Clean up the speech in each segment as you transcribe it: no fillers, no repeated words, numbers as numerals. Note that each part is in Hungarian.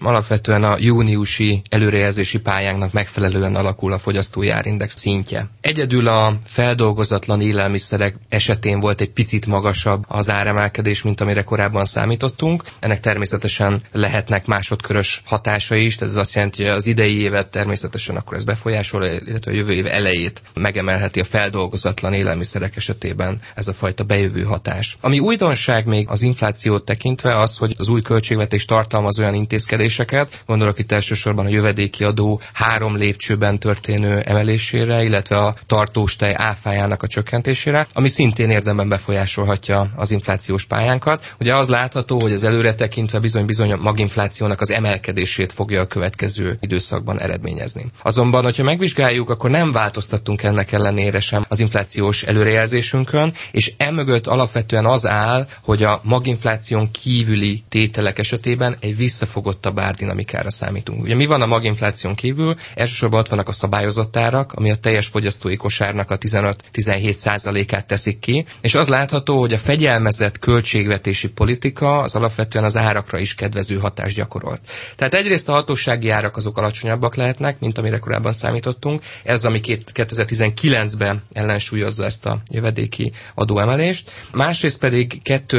alapvetően a júniusi előrejelzési pályánknak megfelelően alakul a fogyasztói árindex szintje. Egyedül a feldolgozatlan élelmiszerek esetén volt egy picit magasabb az áremelkedés, mint amire korábban számítottunk. Ennek természetesen lehetnek másodkörös hatásai is, tehát ez azt jelenti, hogy az idei évet természetesen akkor ez befolyásol, illetve a jövő év elejét megemelheti a feldolgozatlan élelmiszerek esetében ez a fajta bejövő hatás. Ami újdonság még az inflációt tekintve az, hogy az új költségvetés tartalmaz olyan intézkedéseket, gondolok itt elsősorban a jövedéki adó 3 lépcsőben történő emelésére, illetve a tartóstej áfájának a csökkentésére, ami szintén érdemben befolyásolhatja az inflációs pályánkat. Ugye az látható, hogy az előre tekintve bizony a maginflációnak az emelkedését fogja a következő időszakban eredményezni. Azonban, hogyha megvizsgáljuk, akkor nem változtattunk ennek ellenére sem az inflációs előrejelzésünkön, és emögött alapvetően az áll, hogy a maginfláción kívüli tételek esetében egy visszafogottabb árdinamikára számítunk. Ugye mi van a maginfláción kívül? Elsősorban ott vannak a szabályozott árak, ami a teljes fogyasztói kosárnak a 15-17%-át teszik ki, és az látható, hogy a fegyelmezett költségvetési politika az alapvetően az árakra is kedvező hatást gyakorolt. Tehát egyrészt a hatósági árak azok alacsonyabbak lehetnek, mint amire korábban számítottunk. Ez, ami 2019-ben ellensúlyozza ezt a jövedéki adóemelést. Másrészt pedig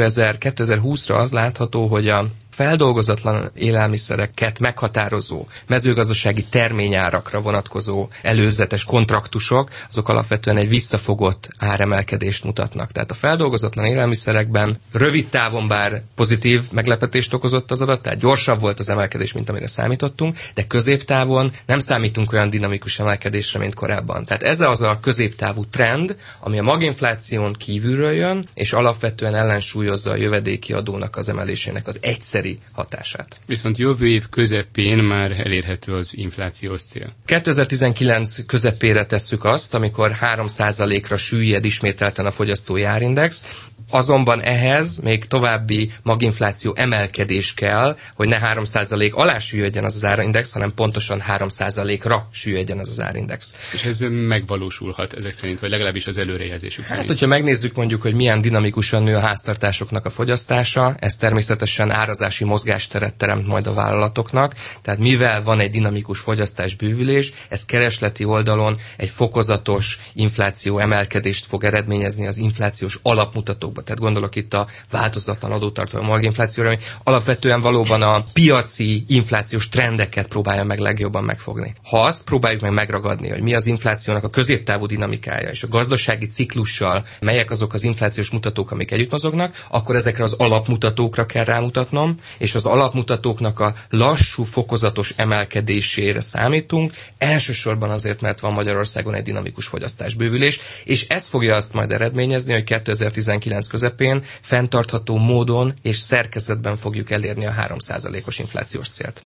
2020-ra az látható, hogy a feldolgozatlan élelmiszereket meghatározó mezőgazdasági terményárakra vonatkozó előzetes kontraktusok, azok alapvetően egy visszafogott áremelkedést mutatnak. Tehát a feldolgozatlan élelmiszerekben rövid távon bár pozitív meglepetést okozott az adat, tehát gyorsabb volt az emelkedés, mint amire számítottunk, de középtávon nem számítunk olyan dinamikus emelkedésre, mint korábban. Tehát ez az a középtávú trend, ami a maginfláción kívülről jön, és alapvetően ellensúlyozza a jövedéki adónak az emelésének az egyszerű hatását. Viszont jövő év közepén már elérhető az inflációs cél. 2019 közepére tesszük azt, amikor 3%-ra süllyed ismételten a fogyasztói árindex, azonban ehhez még további maginfláció emelkedés kell, hogy ne 3% alá süllyedjen az árindex, hanem pontosan 3%-ra süllyedjen az árindex. És ez megvalósulhat ezek szerint, vagy legalábbis az előrejelzésük szerint? Hát, hogyha megnézzük mondjuk, hogy milyen dinamikusan nő a háztartásoknak a fogyasztása, ez természetesen árazási mozgásteret teremt majd a vállalatoknak, tehát mivel van egy dinamikus fogyasztás bővülés, ez keresleti oldalon egy fokozatos infláció emelkedést fog eredményezni az inflációs alapmutatókba. Tehát gondolok itt a változatlan adótartalmú maginflációra, ami alapvetően valóban a piaci inflációs trendeket próbálja meg legjobban megfogni. Ha azt próbáljuk meg megragadni, hogy mi az inflációnak a középtávú dinamikája, és a gazdasági ciklussal melyek azok az inflációs mutatók, amik együtt mozognak, akkor ezekre az alapmutatókra kell rámutatnom, és az alapmutatóknak a lassú, fokozatos emelkedésére számítunk, elsősorban azért, mert van Magyarországon egy dinamikus fogyasztásbővülés, és ez fogja azt majd eredményezni, hogy 2019 közepén fenntartható módon és szerkezetben fogjuk elérni a 3%-os inflációs célt.